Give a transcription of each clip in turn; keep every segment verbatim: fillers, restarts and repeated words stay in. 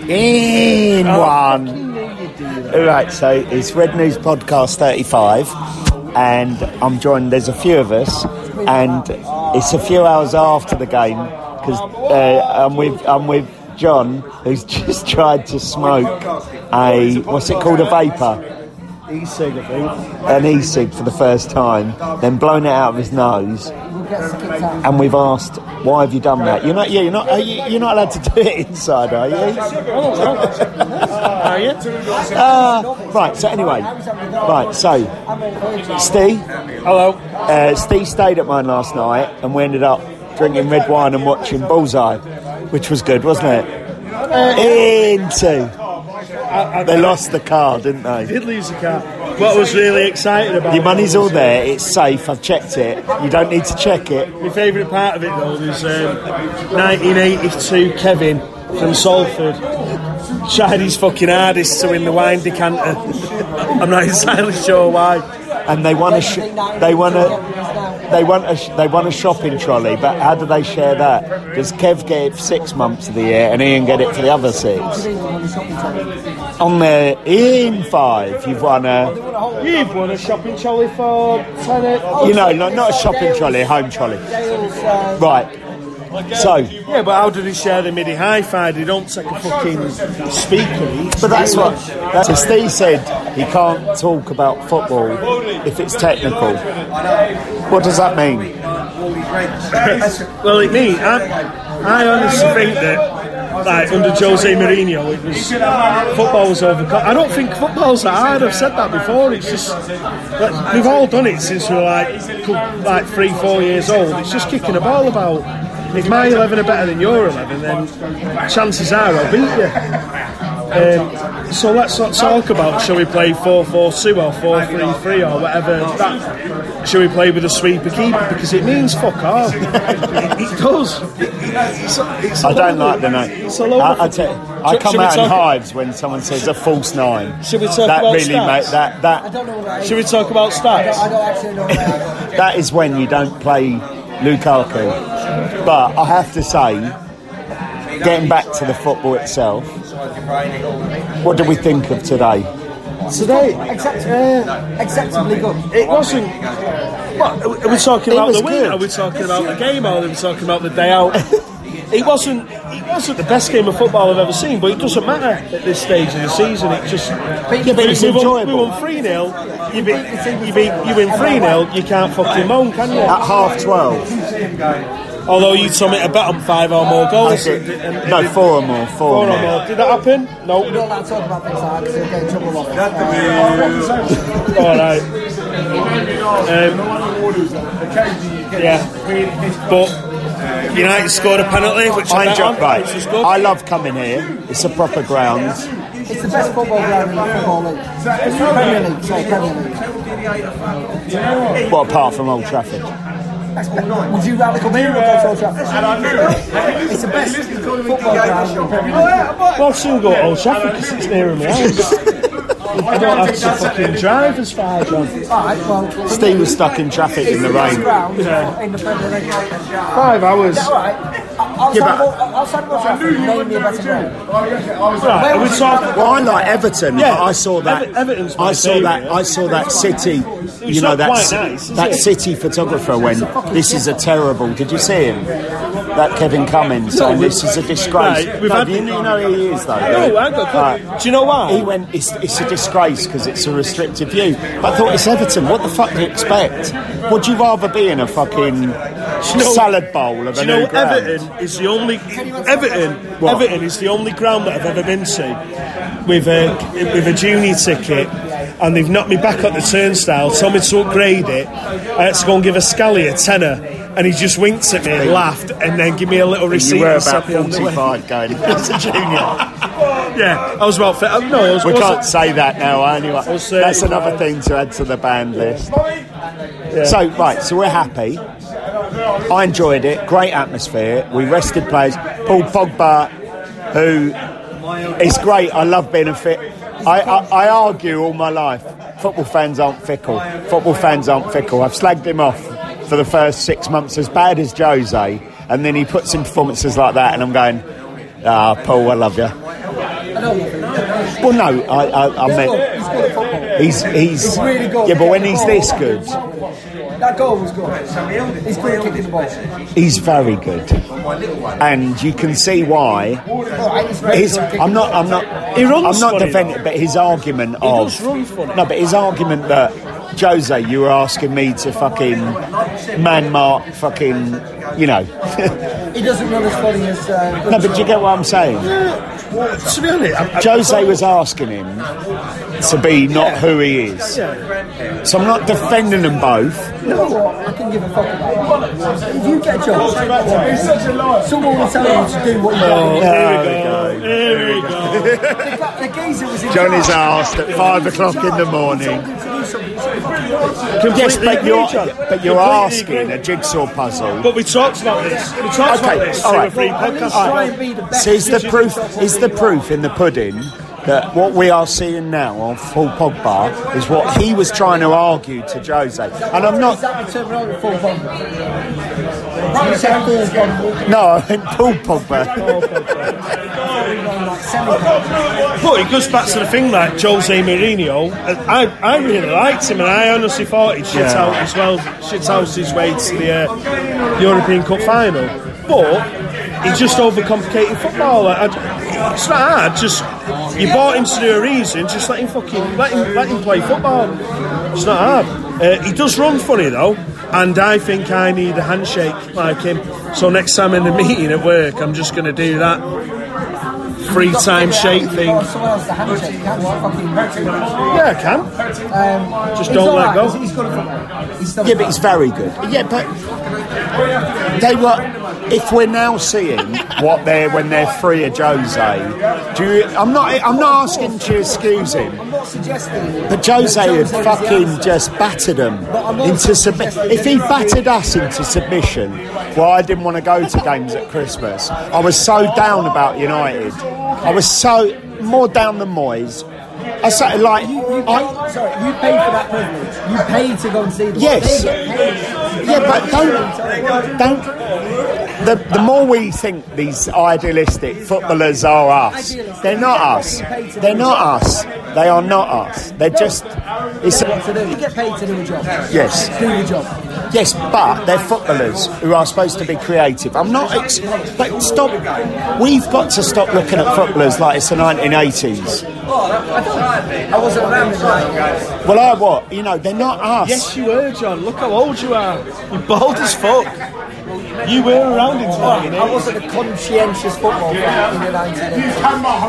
In one. Right, so it's Red News Podcast thirty-five, and I'm joined, there's a few of us, and it's a few hours after the game, because uh, I'm with I'm with John, who's just tried to smoke a, what's it called, a vapor? E-cig, I think. An e-cig for the first time, then blown it out of his nose, and we've asked, why have you done that? You're not, yeah, you're not, are you, you're not allowed to do it inside, are you? Are you? Uh, right. So anyway, right. So Steve, hello. Uh, Steve stayed at mine last night, and we ended up drinking red wine and watching Bullseye, which was good, wasn't it? Uh, Into. I, I, they lost the car, didn't they? Did lose the car. What I was really excited about. Your money's all there. It's safe. I've checked it. You don't need to check it. My favourite part of it though was um, nineteen eighty-two. Kevin from Salford tried his fucking hardest to win the wine decanter. I'm not entirely sure why. And they won a. Sh- they won a. They won a. Sh- they won a shopping trolley. But how do they share that? Does Kev get it for six months of the year, and Ian get it for the other six? On the in five, you've won a. You've won a shopping trolley for ten. You know, not, not a shopping trolley, a home trolley. Right. So yeah, but how do they share the MIDI hi-fi? They don't take a fucking speaker. But that's what. That's so Steve said he can't talk about football if it's technical. What does that mean? Well, it means I, I honestly think that, like, under Jose Mourinho, it was football was over. I don't think football's that hard. I've said that before. It's just like, we've all done it since we were like like three, four years old. It's just kicking a ball about. If my eleven are better than your eleven, then chances are I'll beat you. Um, so let's not talk about shall we play four four two or four three three or whatever. That, shall we play with a sweeper keeper? Because it means fuck off. it, it does. It, it's, it's I don't like the name. It's all over. I, I, tell you, I come out in hives when someone says a false nine. Should we talk that about really stats? Make, that, that, I don't know what that is. Should we talk about stats? I don't actually know what that is. That is when you don't play Lukaku. But I have to say, getting back to the football itself, what do we think of today? Today, Accept- uh, acceptably good. it wasn't. What are we talking It about? was The win? good. Are we talking about the game? Or are we talking about the day out? It wasn't. It wasn't the best game of football I've ever seen, but it doesn't matter at this stage of the season. It just. Yeah, but it's we won, enjoyable. we won three nil. You beat. You beat. You win three nil. You can't fucking moan, can you? At half twelve. Although you told me to bet on five or more goals. Did, and, no, four or more. Four, Four or or more. more. Did that happen? No. We don't like to talk about things like that because they'll get in trouble off it. All right. Um, yeah. But United scored a penalty, which I I bet enjoy, on, right. which was good. I love coming here. It's a proper ground. It's the best football ground in the Football League. It's Premier League, sorry, Premier League. Well, apart from Old Trafford. Would you rather come here or go to Old Trafford? It's the best football ground in the Premier League. Well, I'll soon go to Old Trafford because it's nearer my house. I don't have to fucking drive as far, John. Alright, well. Steve was stuck in traffic in the rain. Ground in the Premier League. Five hours. Alright. Outside of outside of Old Trafford, name me a better ground. Right, are we talking? Well, I like Everton. Yeah, but I saw that. Ever- Everton's my I saw favourite. that. I saw that City. It's You know not that quite ci- nice, is that it? City photographer went. This is a terrible. Did you see him? That Kevin Cummins saying this is a disgrace. Right, we've no, had- do you know who he is though? No, I got. Right. Do you know why? He went. It's, it's a disgrace because it's a restricted view. But I thought it's Everton. What the fuck do you expect? Would you rather be in a fucking know- salad bowl of Do a you know new ground? Everton is the only Everton What? Everton is the only ground that I've ever been to with a with a junior ticket, and they've knocked me back at the turnstile, told me to upgrade it. I had to go and give a scally a tenner, and he just winked at me, laughed, and then give me a little receipt. You were and about sent me on the way. forty-five going as a junior. Yeah, I was about. fi- No, I was. We was can't it- say that now, anyway. was That's another thirty-five. thing to add to the band list. So, right, so we're happy. I enjoyed it. Great atmosphere. We rested players. Paul Pogba, who is great. I love being a fit. I, I, I argue all my life, football fans aren't fickle. Football fans aren't fickle. I've slagged him off for the first six months as bad as Jose, and then he puts in performances like that, and I'm going, ah, Paul, I love you. know nothing. Well, no, I, I, I meant He's good at football. he's he's, He's really good. Yeah, but when he's this good, that goal was good. He's good at kicking the ball. he's very good, and you can see why. Alright, he's very His, good at kicking I'm not, the ball. I'm not, He runs I'm not funny, defending, though. but his argument He of does run funny. no, but his argument that Jose, you were asking me to fucking man mark, fucking, you know. He doesn't run as funny as. Uh, No, but do you get what I'm saying? To be honest, I, I, Jose was asking him to be not who he is. yeah. So I'm not defending them both. You know what? I can give a fuck about it. If you get a job, someone will tell you to do what you Oh, want. here we go. Here we go. The, the geezer was in Johnny's charge. asked at five o'clock in the morning. Completely Yes, but agree, you're, John. but you're Completely asking agree. a jigsaw puzzle. But we talked about this. We talked Okay, about this all two right. or three Well, at least podcasts try ago. and be the best. So is the proof is the proof in the pudding that what we are seeing now on Paul Pogba is what he was trying to argue to Jose. And I'm Is not. that the terminology? Full bomb. You said full bomb. No, I meant Paul Pogba. Like semi-bomb. But it goes back to the thing like Jose Mourinho. I, I really liked him, and I honestly thought he'd shit Yeah. out as well, shit out his way to the uh, European Cup final. But he just overcomplicated football. Like, I, it's not hard. Just you bought him to do a reason. Just let him fucking let him let him play football. It's not hard. Uh, he does run funny though, and I think I need a handshake like him. So next time in the meeting at work, I'm just going to do that. Free time shake thing. Or someone else to handshake. You can't just fucking hurt him. Yeah, I can. Um, Just he's don't all let right. go. He's, he's good at football. He's still Yeah, but he's very good. Yeah, but they were. If we're now seeing what they're when they're free of Jose, do you, I'm not. I'm not asking to excuse him. I'm not suggesting. But Jose that had is the fucking answer. just battered them But I'm not into submission. suggesting- If he battered us into submission, well, I didn't want to go to games at Christmas. I was so down about United. I was so more down than Moyes. I said, like, You, you I, pay, sorry, you pay for that privilege. You pay to go and see them. Yes. They get paid. yeah, but don't, don't. The, the more we think these idealistic footballers are us, they're not us. They're not us. They are not us. They're just. It's What to do? You get paid to do a job. yes. Do the job. Yes, but they're footballers who are supposed to be creative. I'm not. Ex- but stop. We've got to stop looking at footballers like it's the nineteen eighties. I don't. I wasn't around in the nineties. Well, I what? You know, they're not us. Yes, you were, John. Look how old you are. You're bald as fuck. You were around in nineteen I eighty. wasn't a conscientious football fan in the nineteen eighties.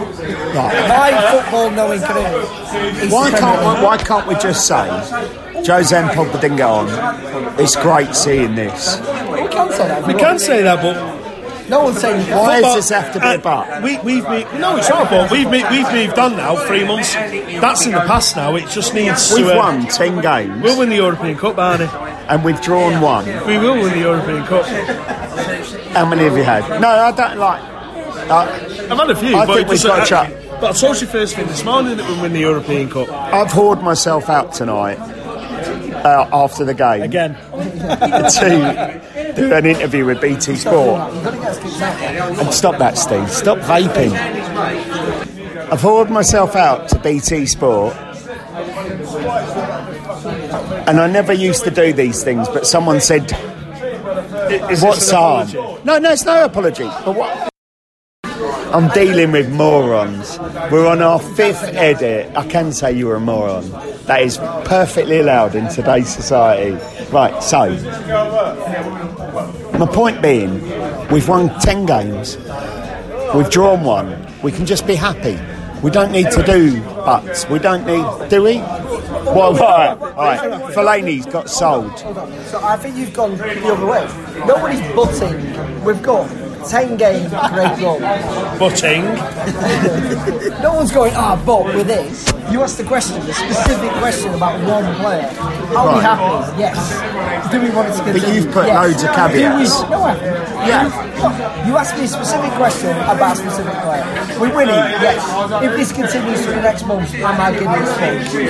My football knowing career. is Why the can't Premier we, Why can't we just say Jose and Pogba didn't get on? It's great seeing this. League. We can say that. We can say that, but No one's saying you Why can't. does this have to be a but? Uh, we, we've moved, no, it's not a but. We've, mo- we've moved on now. Three months. That's in the past now. It just needs We've to. Uh, won ten games We'll win the European Cup, Barney. and we've drawn one. We will win the European Cup. How many have you had? No, I don't like. Uh, I've had a few. I but think it we've doesn't- got a chat. But I told you first thing this morning that we'll win the European Cup I've whored myself out tonight uh, after the game again. to do an interview with B T Sport. You've got to get us kicked out. And stop that, Steve. Stop vaping. I've whored myself out to B T Sport. And I never used to do these things, but someone said, Is what's this an on? apology? No, no, it's no apology. But what? I'm dealing with morons. We're on our fifth edit. I can say you're a moron. That is perfectly allowed in today's society. Right, so my point being, we've won ten games. We've drawn one. We can just be happy. We don't need to do buts. We don't need, do we? Well, right, right. Fellaini's got sold. So I think you've gone the other way. Nobody's butting. We've got ten games, great run. Butting. No one's going, ah, but with this. You asked the question, the specific question about one player. Are we Right. happy? Yes. Do we want it to continue? But you've put Yes. loads of Do caveats. we? No, I haven't. Yeah. You asked me a specific question about a specific player. We're winning, yes. If this continues for the next month, am I getting a sponge? Yes.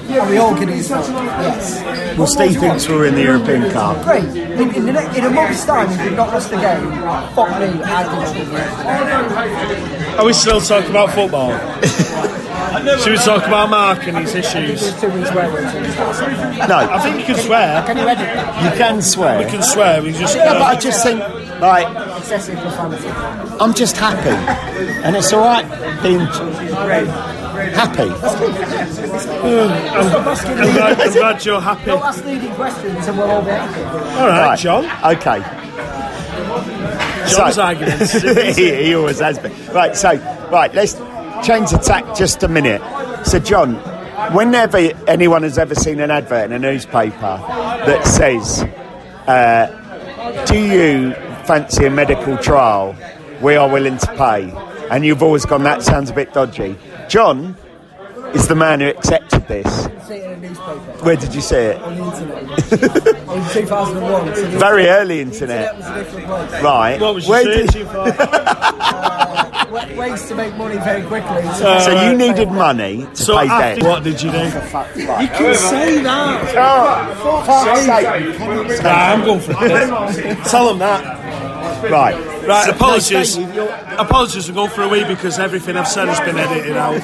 Yeah, we all can use that. Yes. Well, Steve thinks we're in the European Cup. Great. In, in, the ne- in a month's time, if you've not lost the game, fuck me, I think it's Are we still talking about football? Should we talk about Mark and his issues? two weeks where we're No, I think you can swear. Can you edit that? you can swear. We can swear. We just. Yeah, but I just think, like, Excessive profanity. I'm just happy, and it's all right being happy. I'm, I'm, glad, I'm glad you're happy. Don't ask leading questions and we'll all be happy. All right, Right. John. Okay. John's So- arguments. he, he always has been. Right, so, right, let's change the tack just a minute. So, John, whenever anyone has ever seen an advert in a newspaper that says, uh, do you fancy a medical trial? We are willing to pay. And you've always gone, that sounds a bit dodgy. John is the man who accepted this. See it in a newspaper. Where did you see it? On the internet. In two thousand one. So the Very early internet internet. was a different place. Right. What was you Where did- searching for? Uh, wa- ways to make money very quickly. Uh, So you needed money to So pay after, debt. what did you do? You can say that. Oh, for fuck's sake. Nah, I'm going for it. Tell them that. Right. Right, So- apologies. no, Steve, you're- Apologies, we're going for a wee because everything I've said has been edited out.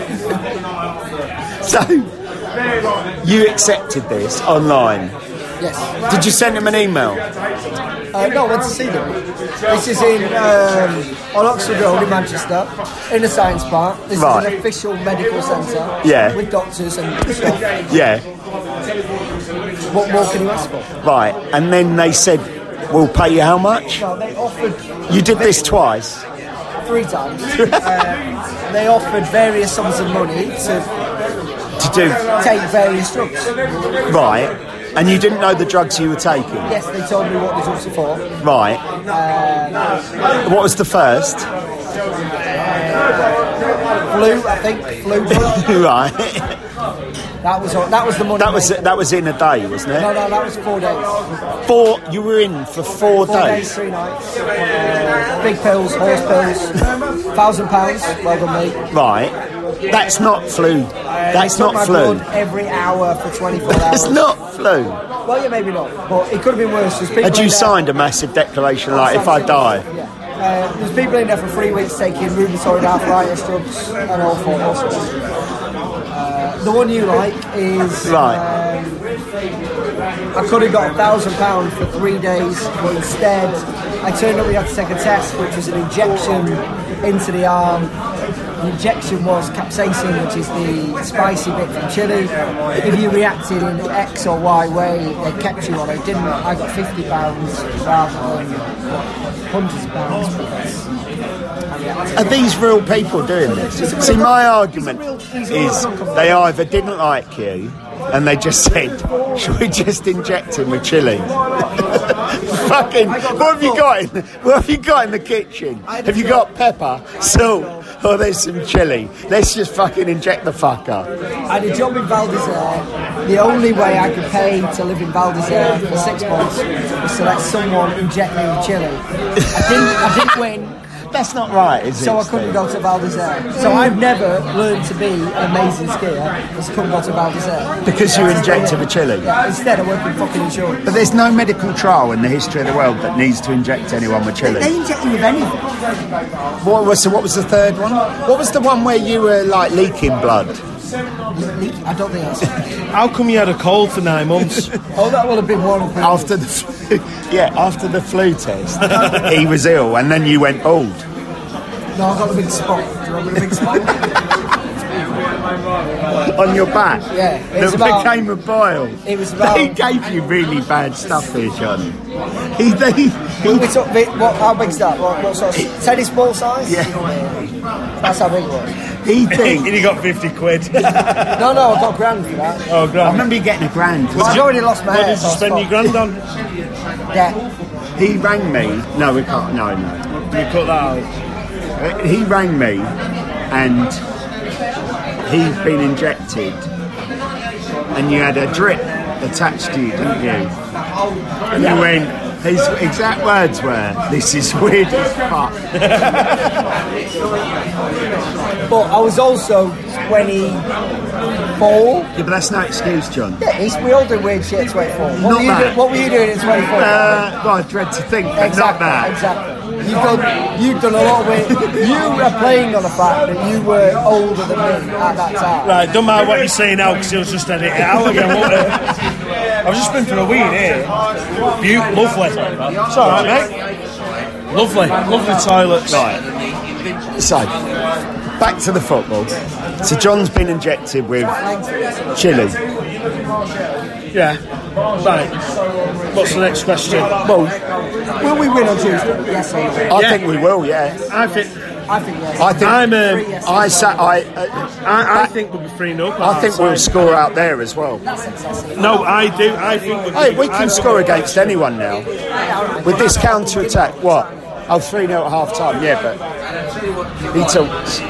So, you accepted this online. Yes. Did you send him an email? Uh, no, I went to see them. This is in um, on Oxford Road in Manchester, in the Science Park. This Right. is an official medical centre. Yeah. With doctors and stuff. Yeah. What more can you ask for? Right. And then they said, we'll pay you how much? No, they offered You did this twice. three times. uh, they offered various sums of money to To do. take various drugs. Right. And you didn't know the drugs you were taking? Yes, they told me what the drugs are for. Right. Uh, What was the first? flu, I think, flu drug. Right. That was that was the money. That was maker. that was in a day, wasn't No, it? no, that was four days. Four. You were in for four, Four days, days. three nights. Uh, big pills, horse pills, thousand pounds. Well done, mate. Right. That's not flu. That's They took not my flu. blood every hour for twenty-four hours. That's not flu. Well, yeah, maybe not, but it could have been worse. There's people Had you in there- signed a massive declaration like, if I die? Yeah. Uh, there's people in there for three weeks taking rheumatoid arthritis drugs and all four all sorts. Uh, the one you like is Right. um, I could have got a thousand pounds for three days, but instead I turned up. We had to take a test, which was an injection into the arm. The injection was capsaicin, which is the spicy bit from chili. If you reacted in X or Y way, they kept you on it. Didn't I? Got fifty pounds rather than hundreds of pounds because I reacted. Are these real people doing this? See, my argument is they either didn't like you and they just said, should we just inject him with chili? Fucking, what have you got in, what have you got in the kitchen? Have you got pepper, salt, or there's some chili? Let's just fucking inject the fucker. I had a job in Val d'Isere. The only way I could pay to live in Val d'Isere for six months was to let someone inject me with chili. I didn't, I didn't win. That's not right, is it? So I couldn't Steve? go to Val d'Isere. So I've never learned to be an amazing skier because I couldn't go to Val d'Isere. Because you injected with chili? Yeah, instead I work in fucking insurance. But there's no medical trial in the history of the world that needs to inject anyone with chili. They inject you with anything. What was, so what was the third one? What was the one where you were like leaking blood? I don't think that's... How come you had a cold for nine months? Oh, that would have been one of them. After the flu, yeah, after the flu test, he was ill, and then you went bald. No, I got a big spot. Do you remember the big spot? On your back. Yeah, it was That about- became a boil. It was about- He gave you really bad stuff here, John. He, they, We he, took, what, how big's that? What, what sort of... Tennis ball size? Yeah. That's how big it was. he And thinks. you got fifty quid. No, no, I got a grand for that. Oh, I grand. remember you getting a grand. I've already lost my What hair. did so you I spend was your grand on? fucked. Yeah. He rang me. No, we can't. No, no. We cut that out. He rang me, and he'd been injected, and you had a drip attached to you, didn't you? And you went, His exact words were, "This is weird as fuck." But I was also twenty-four. Yeah, but that's no excuse, John. Yeah, it's, we all do weird shit at twenty-four. What, Not were you, that. do, what were you doing at twenty-four? Uh, well, I dread to think, but exactly, not that. exactly. You've done, you've done a lot of weird. You were playing on the fact that you were older than me at that time. Right, don't matter what you say now because you'll just edit it out again, won't it? I've just been for a weed here. Beautiful, lovely. It's alright, mate. Lovely, lovely toilets. Right. So, back to the football. So John's been injected with chili. Yeah. Right. What's the next question? Well, Will we win on Tuesday? Yes or no? I Yeah. think we will. Yeah. I think I think yes. I think. I'm. Um, I sat. I. Uh, I, I think we'll be three nil. I think we'll score out there as well. No, I do. I think we'll Hey, we I can think score against anyone now. With this counter attack, what? Oh, three nil at half time. Yeah, but he talks.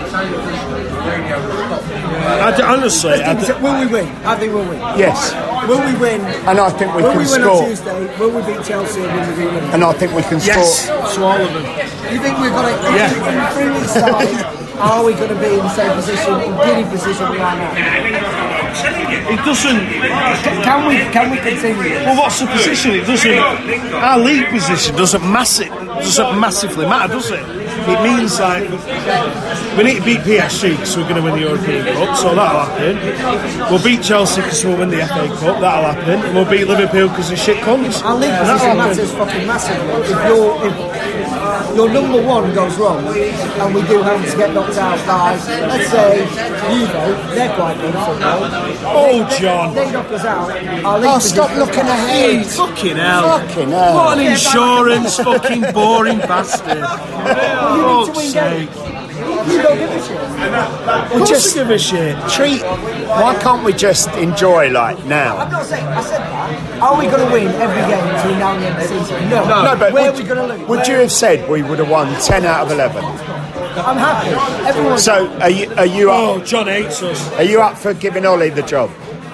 I do, honestly, I do, Will we win? I think we'll win. Yes, Will we win? and I think we Will can we win score. on Tuesday? Will we beat Chelsea and will we beat Liverpool? And I think we can yes, score. to all of them. You think we're going to, Yeah. in three weeks' time, are we going to be in the same position, in giddy position we are now? It doesn't. Can we, can we continue? Well, what's the position? It doesn't. Our league position doesn't massive doesn't massively matter, does it? It means like we need to beat P S G because we're going to win the European Cup, so that'll happen. We'll beat Chelsea because we'll win the F A Cup, that'll happen. And we'll beat Liverpool because they're shit cunts. Our league And that'll position happen. matters fucking massively. If your if your number one goes wrong and we do happen to get knocked out by, let's say, Juve, they're quite good at football. Oh, John. They knock us out. Our league Oh, stop position- looking ahead. Fucking hell. Fucking hell. What an insurance fucking boring bastard. You need to Fuck's win sake. games. You don't give a shit. We just give a shit. Treat. Why can't we just enjoy like I'm now? not saying, I said that. Are we going to win every game between now and the end of the season? No. No, but Where would, are we going to lose? would you have said we would have won ten out of eleven? I'm happy. Everyone's So are you are you Oh, up? John hates us. Are you up for giving Ollie the job?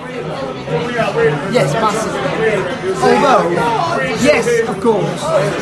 yes, massively. Although, yes, of course.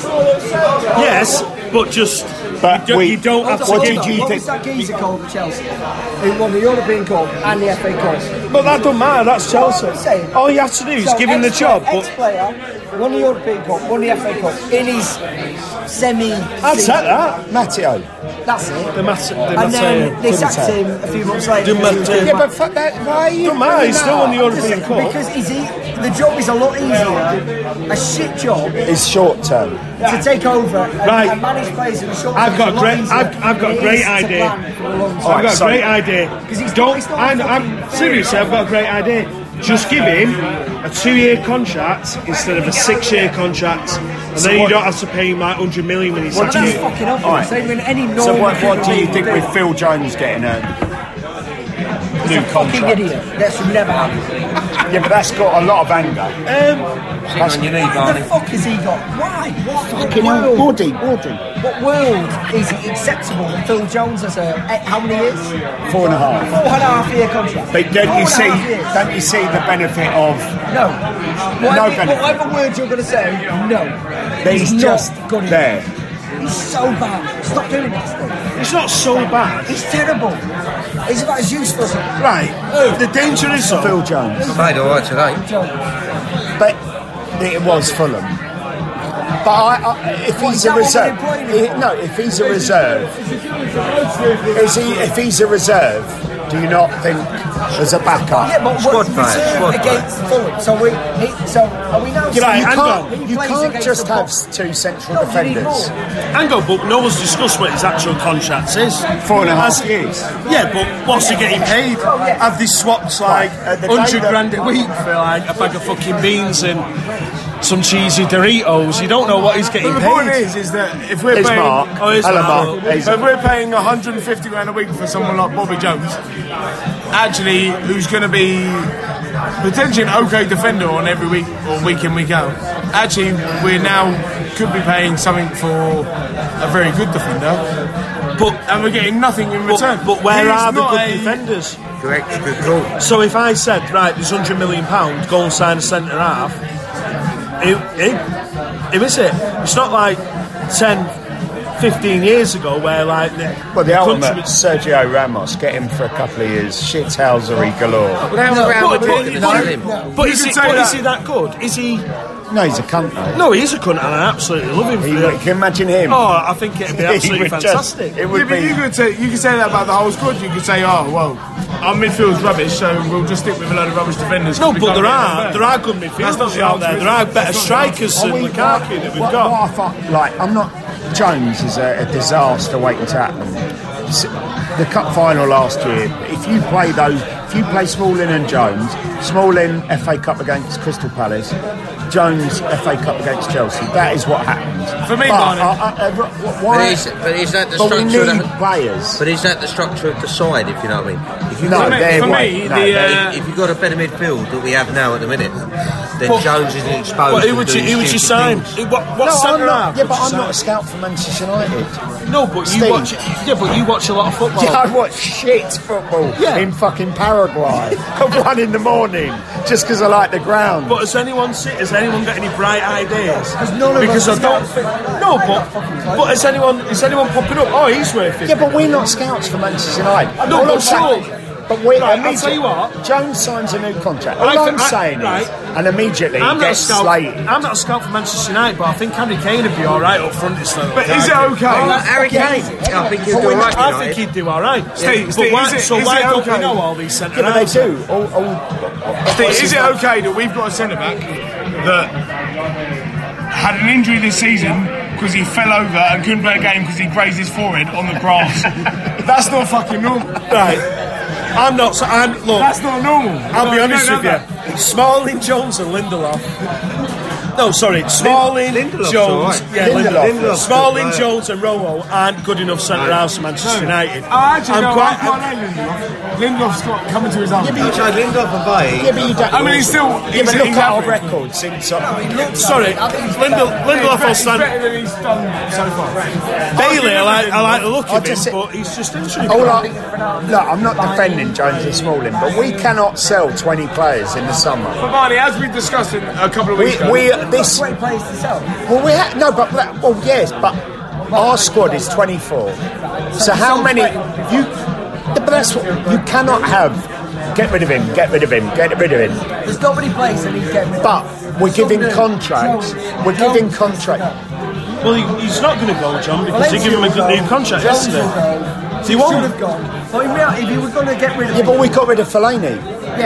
Yes, but just. But you, don't, we- you don't have to What give. did you what think? was that geezer called at Chelsea? Who won the European Cup and the F A Cup? But that don't matter, that's Chelsea. I'm saying. All you have to do is So give him the ex- job. But Ex-player, won the European Cup, won the F A Cup in his semi. I'd say that. Matteo. That's it. The Matt, the And then Matt, they couldn't sacked say. him a few months later. The because he was Matt- doing Yeah, ma- but fuck that. Why are you? Don't matter, he's still on the Because- European Cup. Because he's e- the job is a lot easier, a shit job, It's short term. to take over and, Right. and manage players in the short I've term got is a lot great- easier I've- I've got a than it great is to idea. plan for the long term. I've got a so- great idea. Because he's not- Don't. he's not I'm, a I'm fucking- seriously. I've got a great idea. Just give him a two-year contract instead of a six-year contract, and then you what- don't have to pay him like hundred million when he's What sacked do That's you- fucking obvious. Alright. Same with any normal So what, what do you people think do. with Phil Jones getting a He's new a fucking contract? idiot. That should never happen. Yeah, but that's got a lot of anger. Um, That's on your knee, What the Barney. fuck has he got? Why? What fucking world? hell. Woody, Woody. What world is it acceptable that Phil Jones has a eh, how many years? Four and a half. Four and a half year contract. But don't Four you and a see? half years. Don't you see the benefit of? No. Whatever, benefit. whatever word you're going to say, no. That he's not just good enough. there. He's so bad. Stop doing this thing. it's not so bad, He's terrible. He's about as useless. right? The danger is though. Phil Jones. Played all right today. But it was Fulham. But I, I, if What, he's is a that what reserve, they're playing he- no, if he's a reserve, is he? If he's a reserve, do you not think as a backup? Yeah, but Squad what's player, reserved squad player. against Fulham? So we, he, so are we now? You're right, You hang can't, on. you Plays can't against just the have box. two central No, you need defenders. more. Hang on, but no one's discussed what his actual contract is. Four and a half Has- years. Yeah, but what's he getting paid? Oh, yeah. Have they swapped like at the day hundred that- grand a week for like a bag of fucking beans and some cheesy Doritos? You don't know what he's getting But the point paid. is, is that if we're Here's paying, Mark. Oh, here's Hello, Mark. Mark. Here's- if we're paying one hundred fifty grand a week for someone like Bobby Jones, actually, who's going to be potentially an okay defender on every week or week in week out, actually, we now could be paying something for a very good defender, But and we're getting nothing in return. but, but where He's are the not good a- defenders? Correct, good call. So if I said, right, there's hundred million pounds, go and sign a centre half, who, who, Who is it? It's not like ten, fifteen years ago where like the, Well, the, the ultimate country was- Sergio Ramos, get him for a couple of years, shithousery galore. Well, how No, around But, with but, it, but, him. but You is, could he, say but that. is he that good? Is he? No, he's a cunt, though. No, he is a cunt, and I absolutely love him for He, it. can you imagine him? Oh, I think it'd be He absolutely would just- fantastic. it would Yeah, but be. you could say you could say that about the whole squad. You could say, oh well, our midfield's rubbish, so we'll just stick with a load of rubbish defenders. No, We but can't there get are them there back. are good That's not midfielders the out answer, there. is There it? are better That's not the strikers Are than we- Lukaku that we've what, got. What I thought, like, I'm not. Jones is a, a disaster waiting to happen. S- The cup final last year. If you play those, if you play Smalling and Jones, Smalling F A Cup against Crystal Palace, Jones F A Cup against Chelsea. That is what happens. For me, but, Barney- I, I, I, wh- why? But is, but is that the but we structure need of the, players. But is that the structure of the side, if you know what I mean? If you No, For me- they're for way- me, no, the, they're- uh, if you've got a better midfield that we have now at the minute, then But- Jones isn't exposed. Well, who to would you doing who would you stupid sign? things. Who- What, what no, I'm centre not, half yeah, would but you I'm not a sign? scout for Manchester United. No, but you Steve. watch. Yeah, but you watch a lot of football. Yeah, I watch shit football Yeah. in fucking Paraguay at one in the morning just because I like the ground. But has anyone seen, has anyone got any bright ideas? Because none of because us I don't are think. No, but but is anyone is anyone popping up? Oh, he's worth it. Yeah, but we're not scouts for Manchester United. No, All but I'm saying- sure. But we, Right, I'll immediately- tell you what. Jones signs a new contract. All I I'm think- I- saying is, right. and immediately I'm he not a gets scout. slated. I'm not a scout for Manchester United, but I think Harry Kane would be all right up front this time. But is it okay? Oh, Harry Kane. I think he'll do all right. I United. think he'd do all right. Steve, but Steve, why, is it- so is why it don't we okay? know all these centre Yeah, but they halves? do. All, all, Steve, is it okay that we've got a centre back that had an injury this season because he fell over and couldn't play a game because he grazed his forehead on the grass? That's not fucking normal. Right. I'm not. So I'm look. That's not normal. I'll be No, honest no, with no, you. Smalling, Jones, and Lindelof. No, sorry, Smalling, Lindelof's Jones, all right. yeah, Lindelof. Lindelof, Lindelof's Smalling, good, Jones, and Romo aren't good enough centre halves for Manchester United. Oh, actually, I'm no, quite. I quite like Lindelof. Lindelof's got coming to his own. So Lindelof and Bailly. Yeah, but you don't. I mean, he's still. Yeah, he's, but look he's at our average. record since. Uh, Sorry, Lindel, Lindelof will He's stand. better than he's done so far. Bailey, I like, I like the look I of him, just said- but he's just injury. all I, look, I'm not defending Jones and Smalling, but we cannot sell twenty players in the summer. But Barney, as we discussed in a couple of We, weeks ago, we this. Great players to sell. Well, we ha- no, but well, yes, but our squad is twenty-four. So how many you? But that's what you cannot have. Get rid of him. Get rid of him. Get rid of him. There's not many players that need getting rid of. But we're giving contracts. We're giving contracts. Well, he, he's not going to go, John, because they give him a good new contract yesterday. So he Should won't. have gone. But in reality, if you were going to get rid of Yeah, him, but we got rid of Fellaini.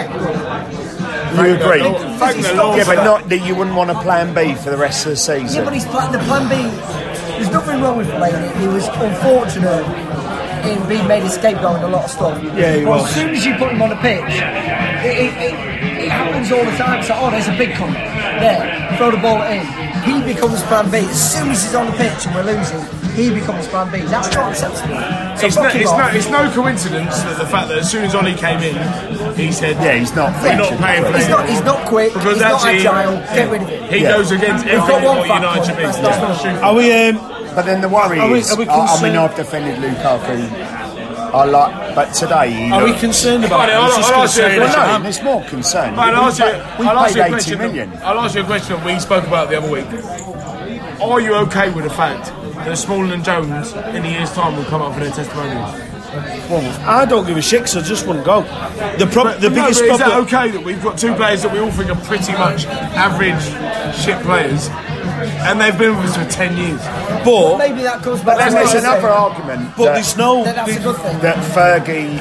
yeah. You agree? Thank the Lord Yeah, for but that. not that you wouldn't want a plan B for the rest of the Yeah, season. but he's plan, the plan B. There's nothing wrong with Fellaini. He was unfortunate in being made a scapegoat in a lot of stuff. Yeah, he but was. as soon as you put him on the pitch, it, it, it, it happens all the time. So, oh, there's a big cunt there. Throw the ball in. He becomes plan B. As soon as he's on the pitch and we're losing, he becomes plan B. That's not acceptable. So it's, no, fuck him it's, off. no, it's no coincidence that the fact that as soon as Ollie came in, he said, Yeah, he's not. we're not featured. paying for He's him. not, he's not quick, Because he's not actually, agile, get rid of him. He Yeah. goes against We've got everything one what fat United should be. cunt, that's not true. Are we? Um, But then the worry Are we- is, are we I, I mean, concerned- I've defended Lukaku. I like, but today, he are we looked- concerned about Right, it? I was I'll- just I'll going to ask you a say question. that. Well, no, it's more concern. Right, I'll we ask you, paid, we I'll ask you paid a eighty question. million. I'll ask you a question that we spoke about the other week. Are you okay with the fact that Smalling and Jones in a year's time will come up for their testimonials? I don't give a shit because I just wouldn't go. The prob- the No, biggest but is that problem. okay that we've got two players that we all think are pretty much average shit players, and they've been with us for ten years? But Maybe that comes back There's, to what there's I another said. argument but that, there's no. Then that's a good thing. that Fergie,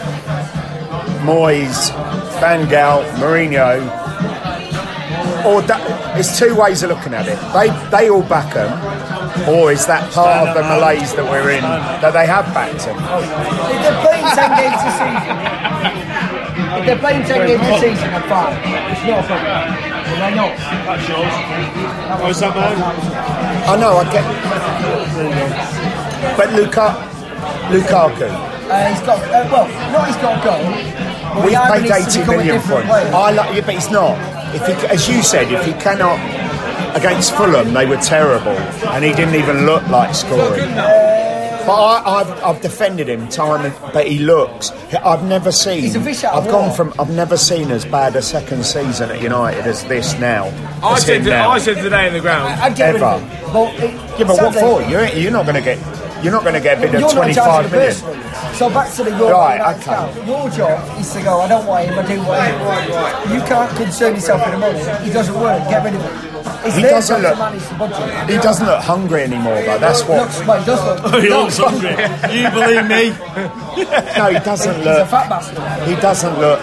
Moyes, Van Gaal, Mourinho, or that, it's two ways of looking at it. They they all back them, or is that part of the malaise that we're in that they have backed them? If they're playing ten games a season, if they're playing ten games a season, I'm fine. It's not a problem. But they're not. That's yours. How's that, man? I know, I get. But Luka, Lukaku, Uh, he's got, uh, well, not he's got a goal. but we he either paid needs to eighty become a million for different him. player. I like, yeah, but he's not. If he, as you said, if he cannot against Fulham, they were terrible, and he didn't even look like scoring. But I, I've, I've defended him time, and, but he looks. I've never seen. He's a fish out of I've gone water. from. I've never seen as bad a second season at United as this now. I As said, him to, now. I said today in the ground. I'd get rid of Ever. him. But it, Yeah, but what sadly, for? You're, you're not going to get. You're not going to get a bid You're of not twenty-five charging million. personally. So back to the your Right, United okay. scout. Your job is to go, I don't want him, I do want him. You can't concern yourself with the money. He doesn't work, get rid of him. It's He their doesn't job to look- manage the budget. He doesn't look hungry anymore, though. That's what. Looks, well, he does look. He looks hungry. You believe me? No, he doesn't He's a look. fat bastard. He doesn't look.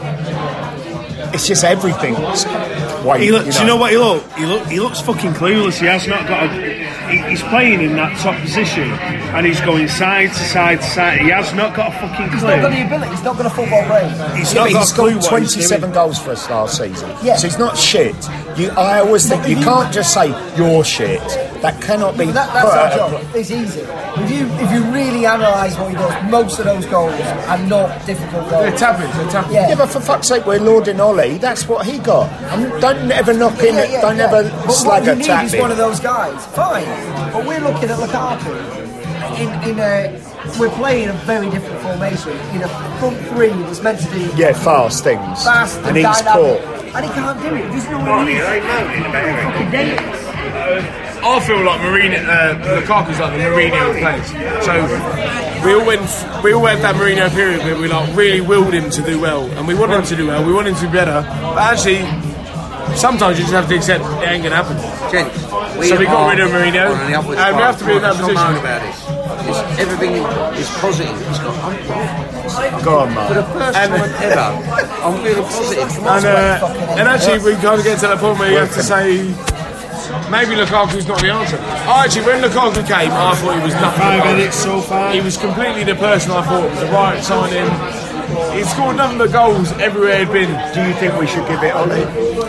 It's just everything's. Way, He look, you do you know what he look? He look. He looks fucking clueless. He has not got. A, he, he's playing in that top position, and he's going side to side to side. He has not got a fucking He's not got clue. the ability, he's not got a football brain. He's Yeah, not but got he's a clue got what he's twenty-seven doing. goals for us last season. Yeah. So he's not shit. You, I always think But you if you- can't just say you're shit. That cannot be. But that, that's put our at a job. pl- It's easy. If you if you really analyse what he does, most of those goals are not difficult goals. They're tapping, they're tapping. Yeah. Yeah, but for fuck's sake, we're lauding Ollie. That's what he got. And don't ever knock him. Yeah, yeah, don't yeah. ever But slag what a you need tap is him. one of those guys. Fine. But we're looking at Lukaku. In, in a, we're playing a very different formation. In a front three that's meant to be Yeah, fast things. fast and, and he's dynamic. caught. And he can't do it. He doesn't know what he is. Fucking dangerous. I feel like Mourinho, uh, Lukaku's like the Mourinho of players. So we all went, we all had that Mourinho period where we like really willed him to do well, and we want him to do well. We want him to be better, but actually, sometimes you just have to accept it ain't gonna happen. Gents, we So we got are rid of Mourinho, on an upward and we have to be in that spiral. Let's not moan position. about this. It's, everything is positive. It's got, Go on, for the man. first And- time ever, I'm feeling positive. And, uh, and actually, we kind of get to that point where you have to say, maybe Lukaku's not the answer. I actually, when Lukaku came, I thought he was nothing. Five but goals. minutes so far. He was completely the person I thought was the right signing. He scored nothing but goals everywhere he'd been. Do you think we should give it Ollie?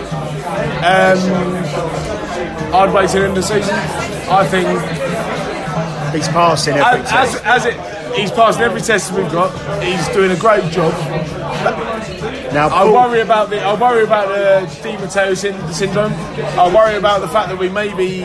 I'd wait till the end of the season. I think He's passing every as, test. as, as it, he's passing every test we've got. He's doing a great job. Now, I Paul, worry about the I worry about the Di Matteo syn- syndrome. I worry about the fact that we maybe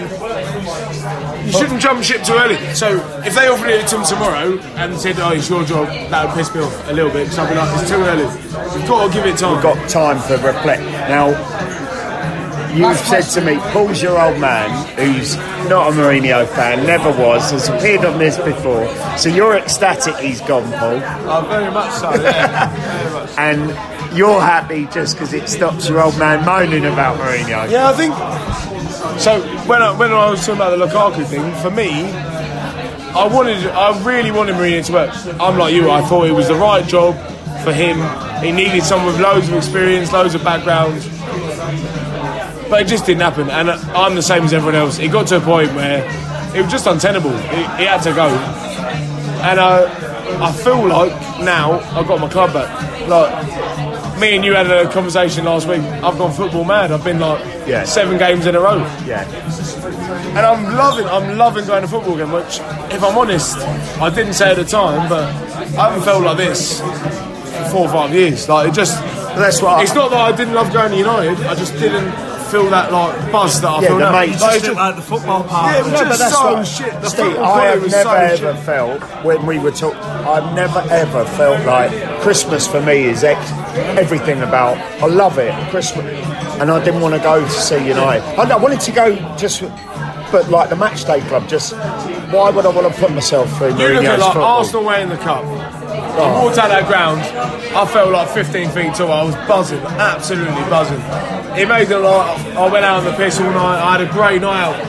you shouldn't jump ship too early. So if they offered it to him tomorrow and said, "Oh, it's your job," that would piss me off a little bit because I'd be like, "It's too early. You've got to give it time." we've got time for reflect. Now, you've said to me, Paul's your old man, who's not a Mourinho fan, never was, has appeared on this before. So you're ecstatic he's gone, Paul, Oh, very much so. Yeah, very much. and you're happy just because it stops your old man moaning about Mourinho. Yeah, I think so. When I, when I was talking about the Lukaku thing, for me, I wanted, I really wanted Mourinho to work. I'm like you. I thought it was the right job for him. He needed someone with loads of experience, loads of background, but it just didn't happen. And I'm the same as everyone else. It got to a point where it was just untenable. He, he had to go, and I, I feel like now I've got my club back. Like. Me and you had a conversation last week. I've gone football mad. I've been like Yeah. seven games in a row, Yeah. and I'm loving. I'm loving going to football again. Which, if I'm honest, I didn't say at the time, but I haven't felt like this for four or five years. Like it just. That's what I- It's not that I didn't love going to United. I just didn't feel that like buzz that I Yeah, feel the now. mates. Like, it Just just- like the football part. Yeah, it was No, just but that's so what, shit. The Steve, football I quality have was never so ever shit. felt when we were talking. I've never ever felt like Christmas for me is ex- everything about. I love it, Christmas, and I didn't want to go to see United. I, I wanted to go just, but like the match day club. Just why would I want to put myself through You look at Mourinho's like football? Arsenal way in the cup. I walked out that ground, I felt like fifteen feet tall. I was buzzing, absolutely buzzing. It made it like I went out on the piss all night. I had a great night out,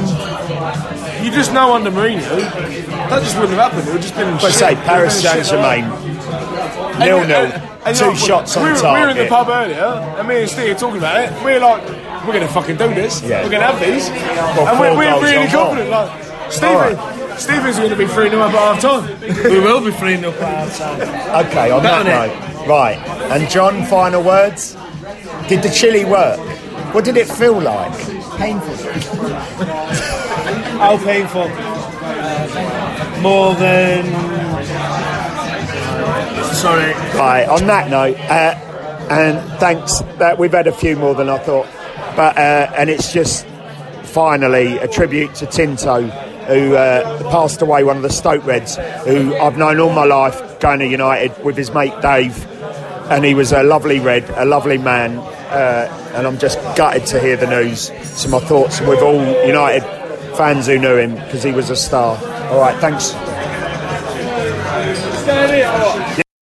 and you just know under Mourinho that just wouldn't have happened. It would just been. But shit. say It would Paris have been Saint shit. Germain, nil And- nil, and- and two you're like, shots on we were, target. We were in the pub earlier, and me and Steve were talking about it. We're like, we're going to fucking do this. Yeah. We're going to have these, Well, and we're, four we're goals really on goal. confident. Like Stephen, Stephen's going to be three nil up at half time. We will be freeing up at half time. Okay, on that Better note, right. And John, final words. Did the chili work? What did it feel like? Painful. How painful? More than. Sorry. Right, on that note, uh, and thanks, that we've had a few more than I thought, but uh, and it's just finally a tribute to Tinto, who uh, passed away, one of the Stoke Reds, who I've known all my life, going to United with his mate Dave, and he was a lovely Red, a lovely man, uh, and I'm just gutted to hear the news. So my thoughts with all United fans who knew him, because he was a star. All right, thanks.